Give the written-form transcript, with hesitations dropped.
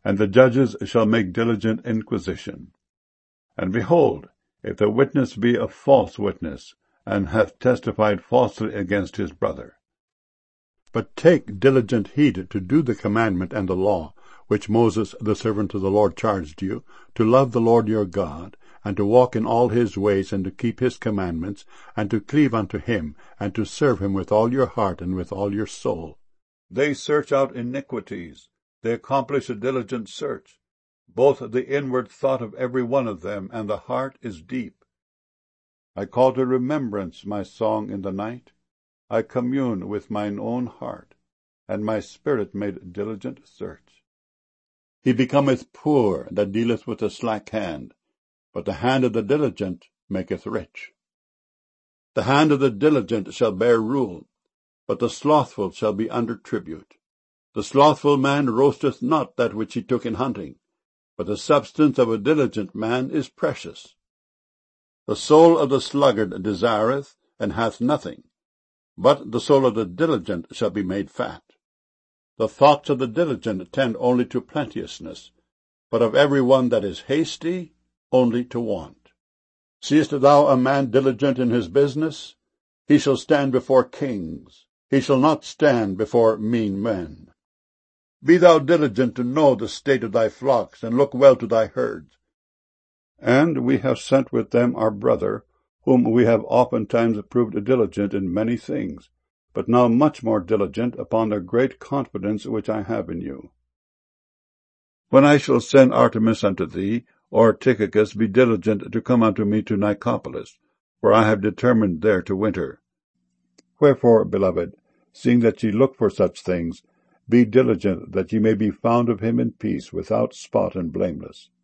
and the judges shall make diligent inquisition. And behold, if the witness be a false witness, and hath testified falsely against his brother. But take diligent heed to do the commandment and the law, which Moses the servant of the Lord charged you, to love the Lord your God, and to walk in all his ways, and to keep his commandments, and to cleave unto him, and to serve him with all your heart and with all your soul. They search out iniquities, they accomplish a diligent search. Both the inward thought of every one of them and the heart is deep. I call to remembrance my song in the night. I commune with mine own heart, and my spirit made diligent search. He becometh poor that dealeth with a slack hand, but the hand of the diligent maketh rich. The hand of the diligent shall bear rule, but the slothful shall be under tribute. The slothful man roasteth not that which he took in hunting, but the substance of a diligent man is precious. The soul of the sluggard desireth, and hath nothing, but the soul of the diligent shall be made fat. The thoughts of the diligent tend only to plenteousness, but of every one that is hasty, only to want. Seest thou a man diligent in his business? He shall stand before kings. He shall not stand before mean men. Be thou diligent to know the state of thy flocks, and look well to thy herds. And we have sent with them our brother, whom we have oftentimes proved diligent in many things, but now much more diligent upon the great confidence which I have in you. When I shall send Artemas unto thee, or Tychicus, be diligent to come unto me to Nicopolis, for I have determined there to winter. Wherefore, beloved, seeing that ye look for such things, be diligent that ye may be found of him in peace, without spot and blameless.